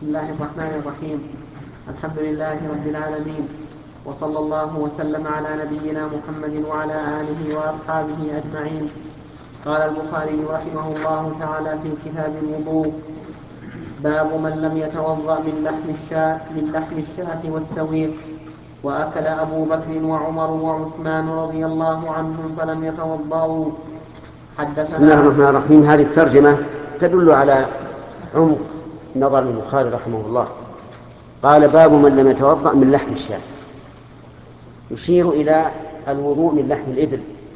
بسم الله الرحمن الرحيم. الحمد لله رب العالمين، وصلى الله وسلم على نبينا محمد وعلى آله وأصحابه أجمعين. قال البخاري رحمه الله تعالى في كتاب الوضوء: باب من لم يتوضأ من لحم الشاة والسويق. وأكل أبو بكر وعمر وعثمان رضي الله عنهم فلم يتوضأوا. بسم الله الرحمن الرحيم. هذه الترجمة تدل على عمق نظر البخاري رحمه الله. قال: باب من لم يتوضأ من لحم الشاة، يشير إلى الوضوء من لحم الإبل،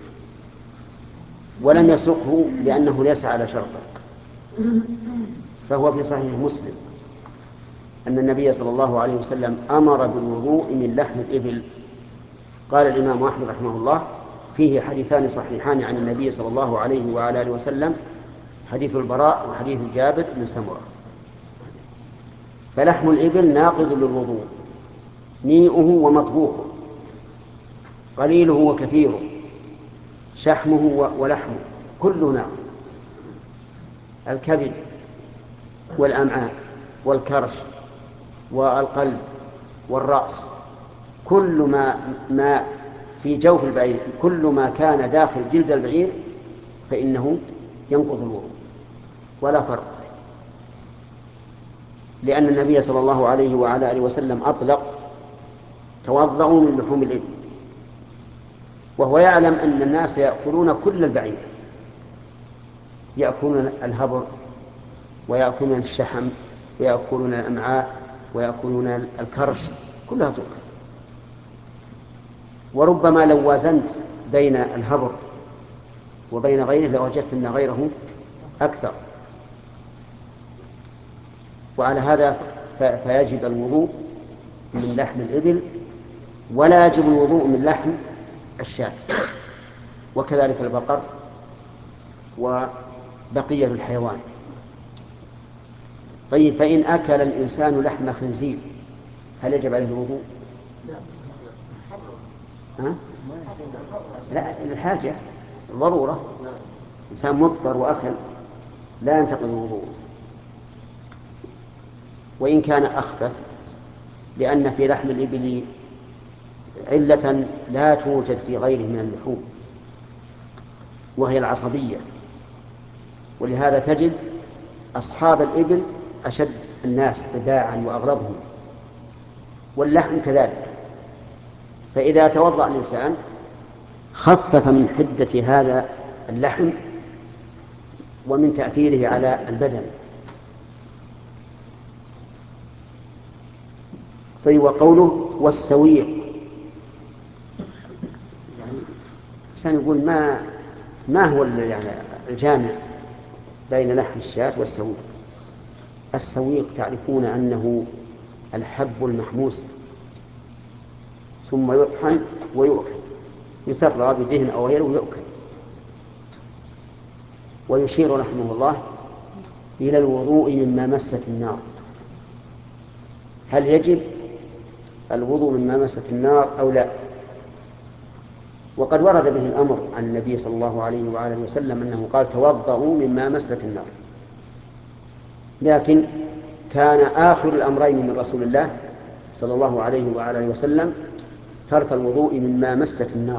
ولم يسقه لأنه ليس على شرطه. فهو في صحيح مسلم أن النبي صلى الله عليه وسلم أمر بالوضوء من لحم الإبل. قال الإمام أحمد رحمه الله: فيه حديثان صحيحان عن النبي صلى الله عليه وعلى آله وسلم، حديث البراء وحديث جابر بن سمرة. فلحم الإبل ناقض للوضوء، نيئه ومطبوخه، قليله وكثيره، شحمه ولحمه، كله ناقض. الكبد والأمعاء والكرش والقلب والرأس، كل ما في جوف البعير، كل ما كان داخل جلد البعير فإنه ينقض الوضوء ولا فرق، لأن النبي صلى الله عليه وعلى آله وسلم أطلق: توضؤوا من لحوم الإبل، وهو يعلم أن الناس يأكلون كل البعير، يأكلون الهبر ويأكلون الشحم ويأكلون الأمعاء ويأكلون الكرش، كلها تؤكل. وربما لو وازنت بين الهبر وبين غيره لوجدت أن غيره أكثر. وعلى هذا فيجب الوضوء من لحم الإبل، ولا يجب الوضوء من لحم الشاة، وكذلك البقر وبقية الحيوان. طيب، فإن أكل الإنسان لحم خنزير هل يجب عليه الوضوء؟ لا، الحاجة، الضرورة، إنسان مضطر وأكل لا ينتقض الوضوء، وإن كان أخبث، لأن في لحم الإبل علة لا توجد في غيره من اللحوم، وهي العصبية. ولهذا تجد أصحاب الإبل أشد الناس طباعا وأغلظهم، واللحم كذلك. فإذا توضأ الإنسان خفف من حدة هذا اللحم ومن تأثيره على البدن. طيب، وقوله والسويق، يعني الإنسان يقول ما هو يعني الجامع بين لحم الشاة والسويق؟ السويق تعرفون أنه الحب المحموس ثم يطحن ويؤكل، يثرى بدهن أو غيره ويؤكل. ويشير رحمه الله إلى الوضوء مما مست النار. هل يجب الوضوء مما مست النار أو لا؟ وقد ورد به الأمر عن النبي صلى الله عليه وآله وسلم أنه قال: توضؤوا مما مست النار. لكن كان آخر الأمرين من رسول الله صلى الله عليه وآله وسلم ترك الوضوء مما مست النار،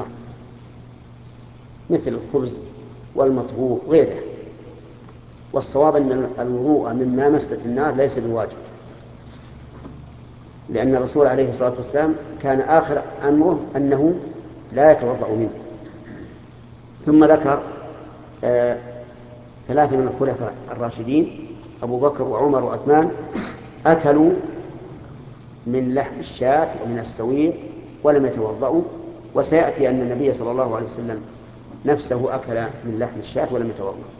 مثل الخبز والمطبوخ وغيره. والصواب أن الوضوء مما مست النار ليس بواجب، لأن الرسول عليه الصلاة والسلام كان آخر أمره أنه لا يتوضأ منه. ثم ذكر ثلاثة من الخلفاء الراشدين: أبو بكر وعمر وعثمان، أكلوا من لحم الشاة ومن السويق ولم يتوضأوا. وسيأتي أن النبي صلى الله عليه وسلم نفسه أكل من لحم الشاة ولم يتوضأ.